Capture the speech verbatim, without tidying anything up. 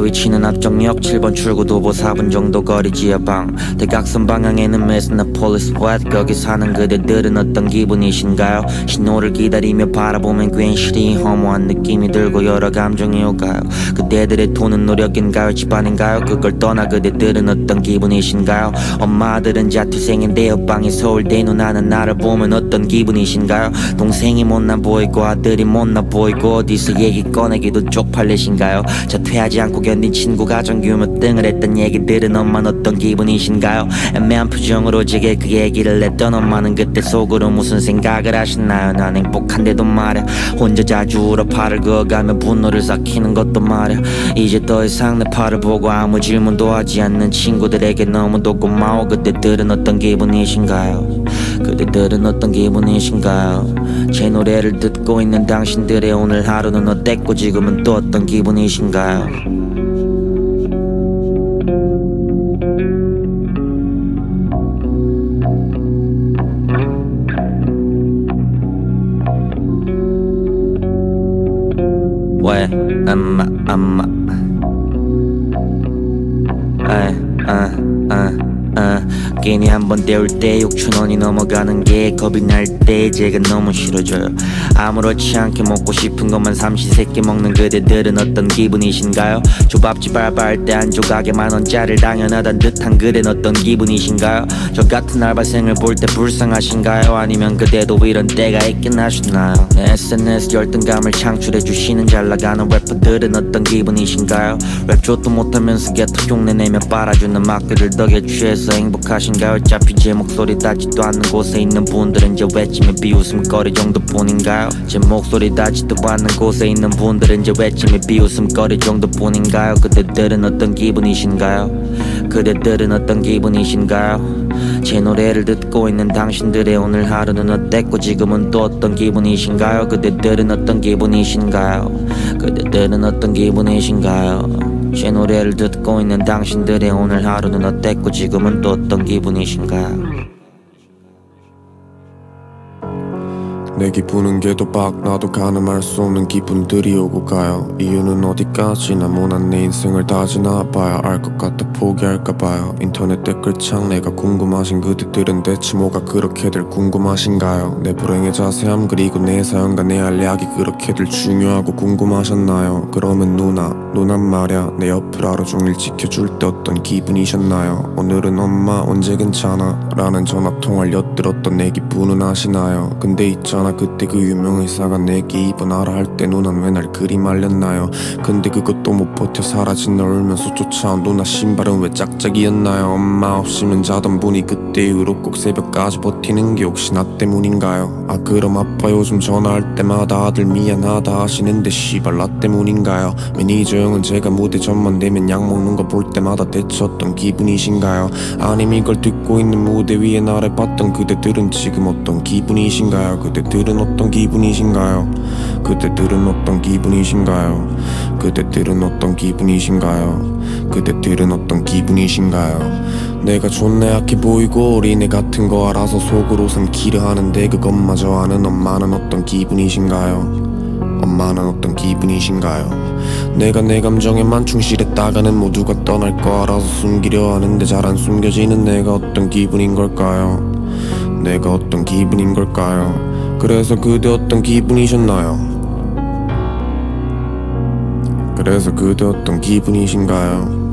위치는 앞정역 칠 번 출구 도보 사 분 정도 거리 지하방 대각선 방향에는 메스나폴리스 웻 거기 사는 그대들은 어떤 기분이신가요? 신호를 기다리며 바라보면 괜시리 허무한 느낌이 들고 여러 감정이 오가요. 그대들의 돈은 노력인가요? 집안인가요? 그걸 떠나 그대들은 어떤 기분이신가요? 엄마들은 자투생인데 옆방이 서울대 누나는 나를 보면 어떤 기분이신가요? 동생이 못나 보이고 아들이 못나 보이고 어디서 얘기 꺼내기도 쪽팔리신가요? 자퇴하지 않고 견딘 친구 가정 규모 등을 했던 얘기들은 엄마는 어떤 기분이신가요? 애매한 표정으로 제게 그 얘기를 했던 엄마는 그때 속으로 무슨 생각을 하셨나요? 난 행복한데도 말야 혼자 자주 울어 팔을 그어가며 분노를 삭히는 것도 말야 이제 더 이상 내 팔을 보고 아무 질문도 하지 않는 친구들에게 너무도 고마워. 그때들은 어떤 기분이신가요? 그대들은 어떤 기분이신가요? 제 노래를 듣고 있는 당신들의 오늘 하루는 어땠고 지금은 또 어떤 기분이신가요? 왜 엄마 엄마 아아아 아, 괜히 한번 때울 때 육천 원이 넘어가는 게 겁이 날 때 제가 너무 싫어져요. 아무렇지 않게 먹고 싶은 것만 삼시세끼 먹는 그대들은 어떤 기분이신가요? 조밥집 알바할 때 한 조각에 만 원짜리를 당연하단 듯한 그댄 어떤 기분이신가요? 저 같은 알바생을 볼 때 불쌍하신가요? 아니면 그대도 이런 때가 있긴 하셨나요? 에스엔에스 열등감을 창출해 주시는 잘나가는 래퍼들은 어떤 기분이신가요? 랩 족도 못하면서 개토 흉내내며 빨아주는 막들을 덕에 취해서 행복하신가요? 어차피 제 목소리 닿지도 않는 곳에 있는 분들은 제 외침의 비웃음거리 정도뿐인가요? 제 목소리 닿지도 않는 곳에 있는 분들은 제 외침의 비웃음거리 정도뿐인가요? 그대들은 어떤 기분이신가요? 그대들은 어떤 기분이신가요? 제 노래를 듣고 있는 당신들의 오늘 하루는 어땠고 지금은 또 어떤 기분이신가요? 그대들은 어떤 기분이신가요? 그대들은 어떤 기분이신가요? 제 노래를 듣고 있는 당신들의 오늘 하루는 어땠고 지금은 또 어떤 기분이신가요? 내 기분은 개도박 나도 가늠할 수 없는 기분들이 오고 가요. 이유는 어디까지나 모난 내 인생을 다 지나봐야 알 것 같아 포기할까 봐요. 인터넷 댓글창 내가 궁금하신 그대들은 대체 뭐가 그렇게들 궁금하신가요? 내 불행의 자세함 그리고 내 사연과 내 알약이 그렇게들 중요하고 궁금하셨나요? 그러면 누나 누난 말야 내 옆을 하루 종일 지켜줄 때 어떤 기분이셨나요? 오늘은 엄마 언제 괜찮아? 라는 전화통화를 엿들었던 내 기분은 아시나요? 근데 있잖아 그때 그 유명 의사가 내게 입원하라 할 때 누난 왜 날 그리 말렸나요? 근데 그것도 못 버텨 사라진 널 울면서 쫓아온 누나 신발은 왜 짝짝이었나요? 엄마 없이면 자던 분이 그때 이후로 꼭 새벽까지 버티는 게 혹시 나 때문인가요? 아 그럼 아빠 요즘 전화할 때마다 아들 미안하다 하시는데 씨발 나 때문인가요? 매니저 형은 제가 무대 전만 되면 약 먹는 거 볼 때마다 대체 어떤 기분이신가요? 아님 이걸 듣고 있는 무대 위에 나를 봤던 그대들은 지금 어떤 기분이신가요? 그대들은 어떤 기분이신가요? 그대들은 어떤 기분이신가요? 그대들은 어떤 기분이신가요? 그대들은 어떤 기분이신가요? 내가 존나 약해 보이고 어린애 같은 거 알아서 속으로선 기르하는데 그것마저 아는 엄마는 어떤 기분이신가요? 엄마는 어떤 기분이신가요? 내가 내 감정에만 충실했다가는 모두가 떠날 거 알아서 숨기려 하는데 잘 안 숨겨지는 내가 어떤 기분인 걸까요? 내가 어떤 기분인 걸까요? 그래서 그대 어떤 기분이셨나요? 그래서 그대 어떤 기분이신가요?